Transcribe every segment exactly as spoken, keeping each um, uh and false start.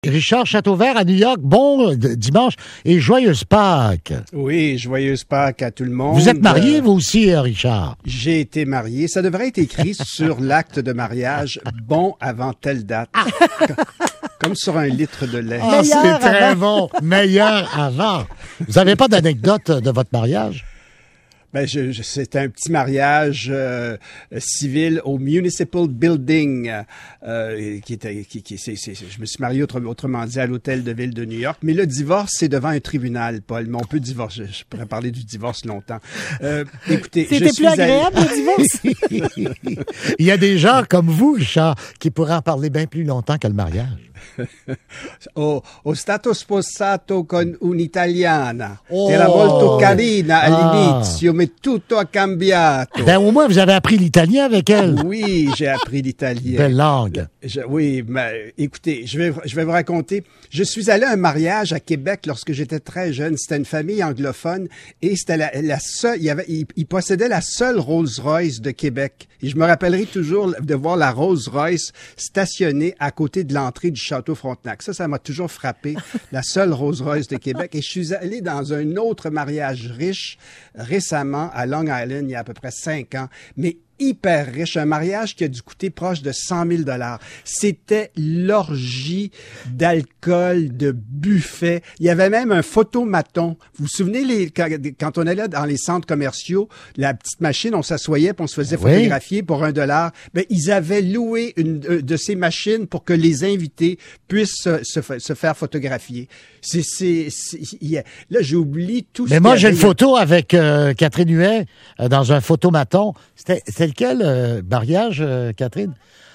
Richard Châteauvert à New York, bon d- dimanche et joyeuse Pâques. Oui, joyeuse Pâques à tout le monde. Vous êtes marié, euh, vous aussi, Richard? J'ai été marié. Ça devrait être écrit sur l'acte de mariage, bon avant telle date. Comme sur un litre de lait. Ah, c'est très bon. Meilleur avant. Vous n'avez pas d'anecdote de votre mariage? Ben, je, je, c'était un petit mariage euh, civil au Municipal Building, euh, qui était, qui, qui, c'est, c'est, je me suis marié autrement, autrement dit à l'hôtel de ville de New York. Mais le divorce, c'est devant un tribunal, Paul. Mais on peut divorcer. Je pourrais parler du divorce longtemps. Euh, écoutez, C'était je suis plus agréable allé... le divorce. Il y a des gens comme vous, Richard, qui pourraient en parler bien plus longtemps que le mariage. Ho, ho stato sposato con un'italiana. Oh. Era molto carina Ah. all'inizio, mais tutto ha cambiato. Ben, au moins, vous avez appris l'italien avec elle. Oui, j'ai appris l'italien. Belle langue. Je, oui, mais écoutez, je vais, je vais vous raconter. Je suis allé à un mariage à Québec lorsque j'étais très jeune. C'était une famille anglophone et c'était la, la seule. Il y avait, il, il possédait la seule Rolls-Royce de Québec. Et je me rappellerai toujours de voir la Rolls-Royce stationnée à côté de l'entrée du Château Frontenac. Ça, ça m'a toujours frappé. La seule Rolls-Royce de Québec. Et je suis allé dans un autre mariage riche récemment à Long Island il y a à peu près cinq ans. Mais hyper riche, un mariage qui a dû coûter proche de cent mille dollars. C'était l'orgie d'alcool, de buffet. Il y avait même un photomaton. Vous vous souvenez, les, quand, quand on allait dans les centres commerciaux, la petite machine, on s'assoyait puis on se faisait Oui. photographier pour un dollar. Ben, ils avaient loué une de ces machines pour que les invités puissent se, se, se faire photographier. C'est, c'est, c'est, yeah. Là, j'oublie tout ce Mais moi, qu'il y j'ai avait. une photo avec euh, Catherine Huet euh, dans un photomaton. C'était, c'était lequel euh, mariage, euh, Catherine?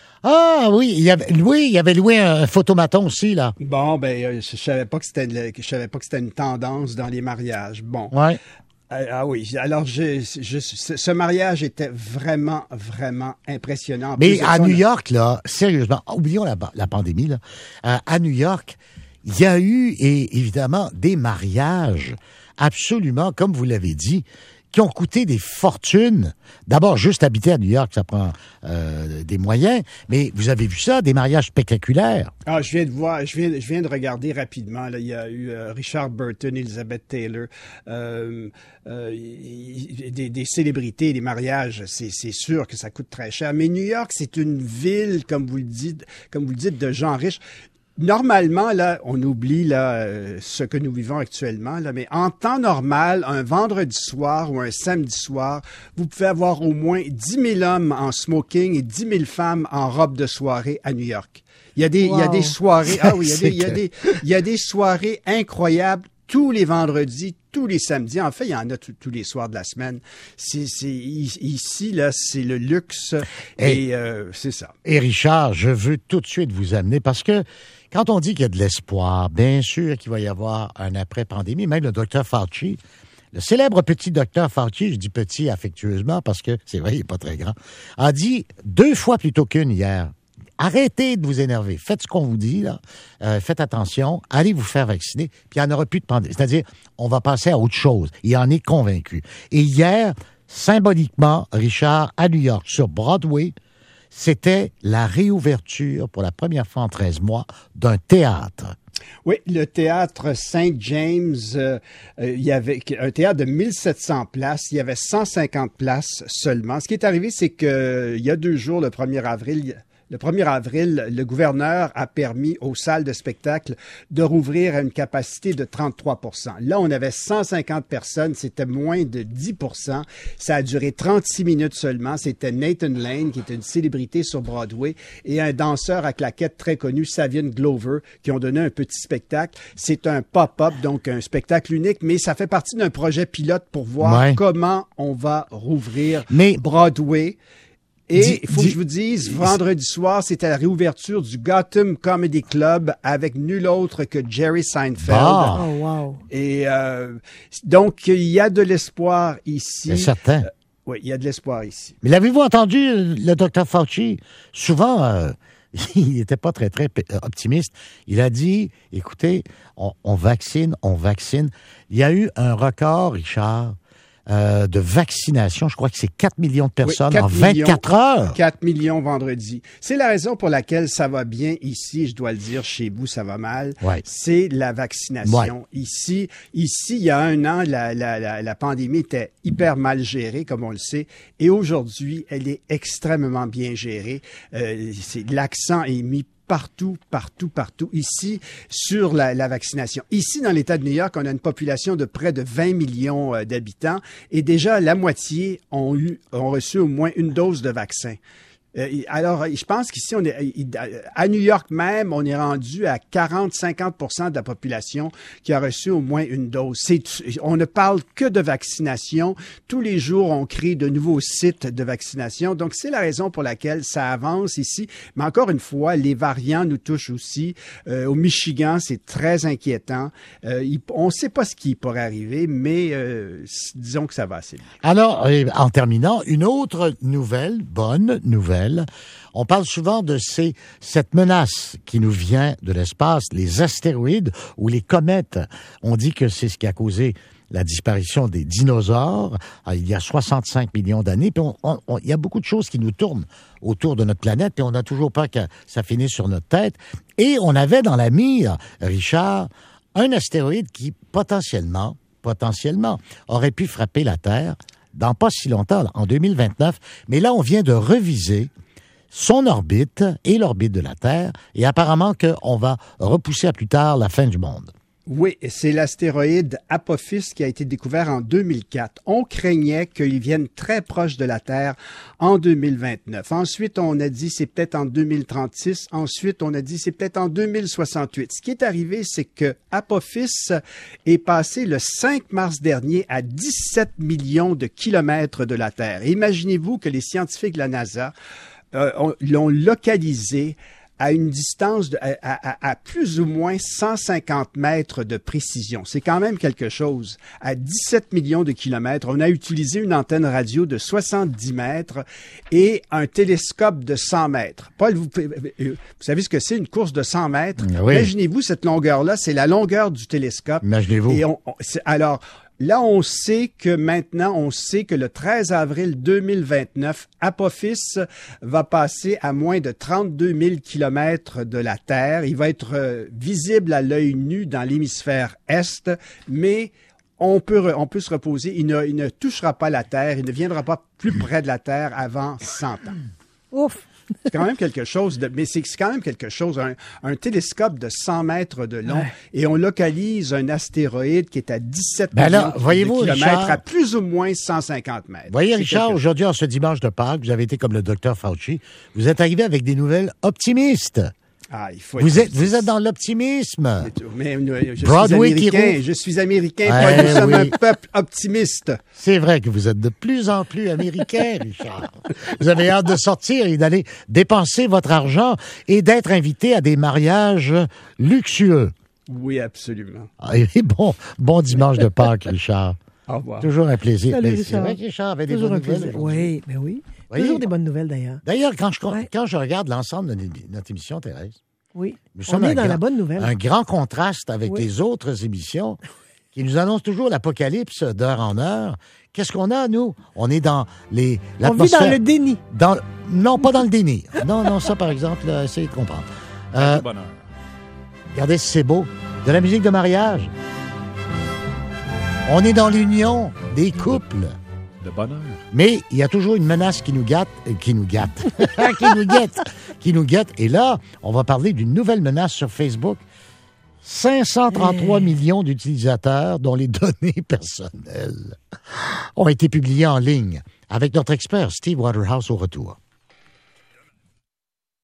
Ah oui, il y avait, oui, il avait loué un, un photomaton aussi, là. Bon, ben, euh, je savais pas que c'était, le- je savais pas que c'était une tendance dans les mariages. Bon. Ouais. Ah, ah oui, alors je, je, ce ce mariage était vraiment, vraiment impressionnant. En Mais plus de à ça, on New a- York, là, sérieusement, oublions la, la pandémie, là. Euh, à New York, il y a eu, et évidemment, des mariages absolument, comme vous l'avez dit, qui ont coûté des fortunes. D'abord, juste habiter à New York, ça prend euh, des moyens. Mais vous avez vu ça, des mariages spectaculaires. Ah, je viens de voir, je viens, je viens de regarder rapidement. Là, il y a eu euh, Richard Burton, Elizabeth Taylor, euh, euh, y- y- des, des célébrités, des mariages. C'est, c'est sûr que ça coûte très cher. Mais New York, c'est une ville, comme vous le dites, comme vous le dites, de gens riches. Normalement, là, on oublie là euh, ce que nous vivons actuellement, là, mais en temps normal, un vendredi soir ou un samedi soir, vous pouvez avoir au moins dix mille hommes en smoking et dix mille femmes en robe de soirée à New York. Il y a des, il y a Wow. des soirées, ah oui, il y a des, il y a C'est des, il y a des soirées incroyables tous les vendredis, tous les samedis. En fait, il y en a tous- tous les soirs de la semaine. C'est, c'est i- ici là, c'est le luxe Hey. et euh, c'est ça. Et Richard, je veux tout de suite vous amener parce que quand on dit qu'il y a de l'espoir, bien sûr qu'il va y avoir un après-pandémie. Même le docteur Fauci, le célèbre petit docteur Fauci, je dis petit affectueusement parce que c'est vrai, il n'est pas très grand, a dit deux fois plutôt qu'une hier. Arrêtez de vous énerver. Faites ce qu'on vous dit, là. Euh, faites attention. Allez vous faire vacciner. Puis il n'y en aura plus de pandémie. C'est-à-dire, on va passer à autre chose. Il en est convaincu. Et hier, symboliquement, Richard, à New York, sur Broadway, c'était la réouverture pour la première fois en treize mois d'un théâtre. Oui, le théâtre Saint James, euh, euh, il y avait un théâtre de mille sept cents places, il y avait cent cinquante places seulement. Ce qui est arrivé, c'est que euh, il y a deux jours, le premier avril, le premier avril, le gouverneur a permis aux salles de spectacle de rouvrir à une capacité de trente-trois pour cent. Là, on avait cent cinquante personnes, c'était moins de dix pour cent. Ça a duré trente-six minutes seulement. C'était Nathan Lane, qui était une célébrité sur Broadway, et un danseur à claquettes très connu, Savion Glover, qui ont donné un petit spectacle. C'est un pop-up, donc un spectacle unique, mais ça fait partie d'un projet pilote pour voir Ouais. comment on va rouvrir Mais- Broadway. Et Dis- il faut dis- que je vous dise, vendredi soir, c'était la réouverture du Gotham Comedy Club avec nul autre que Jerry Seinfeld. Ah. Oh, wow. Et euh, donc, il y a de l'espoir ici. C'est certain. Euh, oui, il y a de l'espoir ici. Mais l'avez-vous entendu, le docteur Fauci? Souvent, euh, il n'était pas très, très optimiste. Il a dit, écoutez, on, on vaccine, on vaccine. Il y a eu un record, Richard, euh, de vaccination. Je crois que c'est quatre millions de personnes oui, en vingt-quatre millions, heures. quatre millions vendredi. C'est la raison pour laquelle ça va bien ici. Je dois le dire, chez vous, ça va mal. Ouais. C'est la vaccination. Ouais. Ici, ici, il y a un an, la, la, la, la pandémie était hyper mal gérée, comme on le sait. Et aujourd'hui, elle est extrêmement bien gérée. Euh, c'est, l'accent est mis partout, partout, partout, ici, sur la, la vaccination. Ici, dans l'État de New York, on a une population de près de vingt millions euh, d'habitants et déjà la moitié ont eu, ont reçu au moins une dose de vaccin. Euh, alors, je pense qu'ici, on est, à New York même, on est rendu à quarante à cinquante pour cent de la population qui a reçu au moins une dose. C'est, on ne parle que de vaccination. Tous les jours, on crée de nouveaux sites de vaccination. Donc, c'est la raison pour laquelle ça avance ici. Mais encore une fois, les variants nous touchent aussi. Euh, au Michigan, c'est très inquiétant. Euh, il, on ne sait pas ce qui pourrait arriver, mais euh, disons que ça va assez bien. Alors, en terminant, une autre nouvelle, bonne nouvelle. On parle souvent de ces, cette menace qui nous vient de l'espace, les astéroïdes ou les comètes. On dit que c'est ce qui a causé la disparition des dinosaures il y a soixante-cinq millions d'années. Puis on, on, on, il y a beaucoup de choses qui nous tournent autour de notre planète et on n'a toujours pas que ça finisse sur notre tête. Et on avait dans la mire, Richard, un astéroïde qui potentiellement, potentiellement aurait pu frapper la Terre dans pas si longtemps, là, en deux mille vingt-neuf. Mais là, on vient de reviser son orbite et l'orbite de la Terre, et apparemment qu'on va repousser à plus tard la fin du monde. Oui, c'est l'astéroïde Apophis qui a été découvert en deux mille quatre. On craignait qu'il vienne très proche de la Terre en deux mille vingt-neuf. Ensuite, on a dit c'est peut-être en deux mille trente-six. Ensuite, on a dit c'est peut-être en deux mille soixante-huit. Ce qui est arrivé, c'est que Apophis est passé le cinq mars dernier à dix-sept millions de kilomètres de la Terre. Et imaginez-vous que les scientifiques de la NASA euh, ont, l'ont localisé à une distance de, à, à, à plus ou moins cent cinquante mètres de précision. C'est quand même quelque chose. À dix-sept millions de kilomètres, on a utilisé une antenne radio de soixante-dix mètres et un télescope de cent mètres. Paul, vous, vous savez ce que c'est, une course de cent mètres? Oui. Imaginez-vous cette longueur-là, c'est la longueur du télescope. Imaginez-vous. Et on, on, alors, là, on sait que maintenant, on sait que le treize avril deux mille vingt-neuf, Apophis va passer à moins de trente-deux mille kilomètres de la Terre. Il va être euh, visible à l'œil nu dans l'hémisphère Est, mais on peut, on peut se reposer. Il ne, il ne touchera pas la Terre, il ne viendra pas plus près de la Terre avant cent ans. Ouf! C'est quand même quelque chose de, mais c'est quand même quelque chose, un, un télescope de cent mètres de long, ouais. Et on localise un astéroïde qui est à dix-sept ben là, voyez-vous, kilomètres, Richard, à plus ou moins cent cinquante mètres. Voyez, c'est Richard, quelque... aujourd'hui, en ce dimanche de Pâques, vous avez été comme le docteur Fauci, vous êtes arrivé avec des nouvelles optimistes. Ah, il faut vous, êtes, vous êtes dans l'optimisme. Mais, mais je, Broadway suis américain, je suis américain, ouais, nous sommes oui. un peuple optimiste. C'est vrai que vous êtes de plus en plus américain, Richard. Vous avez hâte de sortir et d'aller dépenser votre argent et d'être invité à des mariages luxueux. Oui, absolument. Et bon, bon dimanche de Pâques, Richard. Au revoir. Toujours un plaisir. Salut, mais Richard. C'est vrai que Richard avait Toujours des bonnes nouvelles. Oui, mais oui. Oui. Toujours des bonnes nouvelles, d'ailleurs. D'ailleurs, quand je, ouais. quand je regarde l'ensemble de notre émission, Thérèse, oui, nous on sommes est un dans grand, la bonne nouvelle. Un grand contraste avec oui. les autres émissions qui nous annoncent toujours l'apocalypse d'heure en heure. Qu'est-ce qu'on a, nous? On est dans les... On vit dans le déni. Dans, non, pas dans le déni. Non, non, ça, par exemple, là, essayez de comprendre. Euh, bonheur. Regardez si c'est beau. De la musique de mariage. On est dans l'union des couples. De bonheur. Mais il y a toujours une menace qui nous gâte, euh, qui nous gâte, qui nous guette, qui nous guette. Et là, on va parler d'une nouvelle menace sur Facebook. cinq cent trente-trois hey. millions d'utilisateurs dont les données personnelles ont été publiées en ligne. Avec notre expert Steve Waterhouse au retour.